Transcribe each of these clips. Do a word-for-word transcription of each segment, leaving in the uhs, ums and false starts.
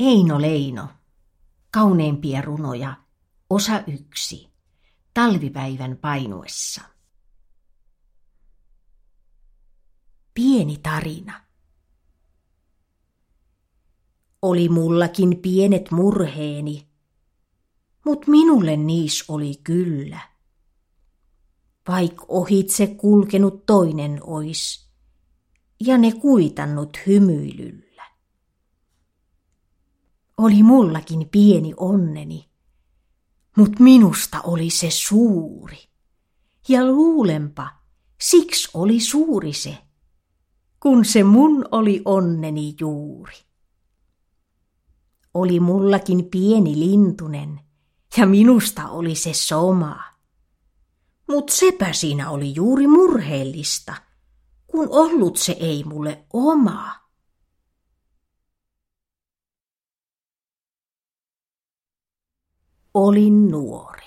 Eino Leino. Kauneimpia runoja. Osa yksi. Talvipäivän painuessa. Pieni tarina. Oli mullakin pienet murheeni, mut minulle niis oli kyllä. Vaik ohitse kulkenut toinen ois, ja ne kuitannut hymyilyllä. Oli mullakin pieni onneni, mut minusta oli se suuri. Ja luulenpa, siksi oli suuri se, kun se mun oli onneni juuri. Oli mullakin pieni lintunen, ja minusta oli se soma. Mut sepä siinä oli juuri murheellista, kun ollut se ei mulle oma. Olin nuori.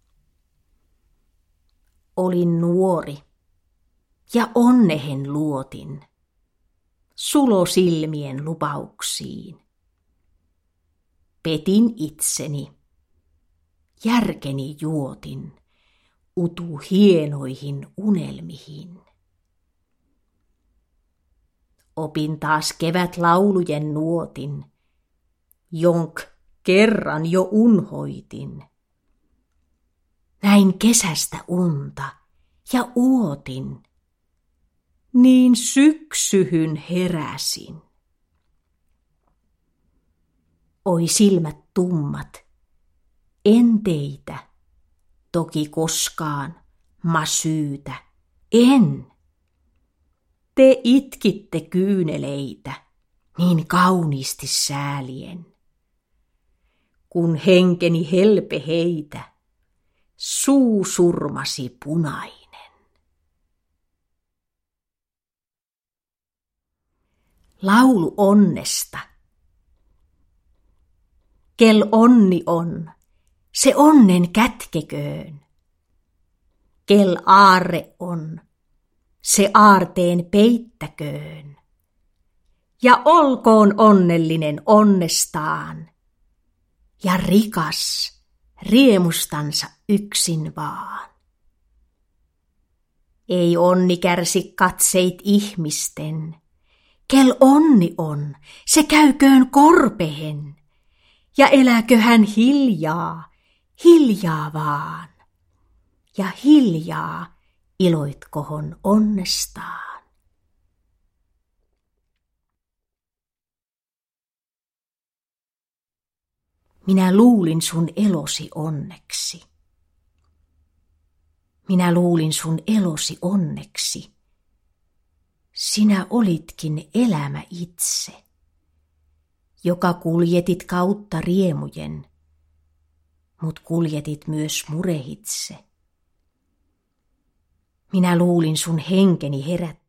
Olin nuori, ja onnehen luotin, sulosilmien lupauksiin. Petin itseni, järkeni juotin, utu hienoihin unelmihin. Opin taas kevätlaulujen nuotin, jonk kerran jo unhoitin. Näin kesästä unta ja uotin, niin syksyhyn heräsin. Oi silmät tummat, en teitä toki koskaan ma syytä, en. Te itkitte kyyneleitä niin kauniisti säälien, kun henkeni helpe heitä, suu surmasi punainen. Laulu onnesta. Kel onni on, se onnen kätkeköön. Kel aarre on, se aarteen peittäköön. Ja olkoon onnellinen onnestaan, ja rikas riemustansa yksin vaan. Ei onni kärsi katseit ihmisten, kel onni on, se käyköön korpehen, ja eläköhän hiljaa, hiljaa vaan, ja hiljaa iloitkohon onnestaan. Minä luulin sun elosi onneksi. Minä luulin sun elosi onneksi. Sinä olitkin elämä itse, joka kuljetit kautta riemujen, mut kuljetit myös murehitse. Minä luulin sun henkeni herättävän.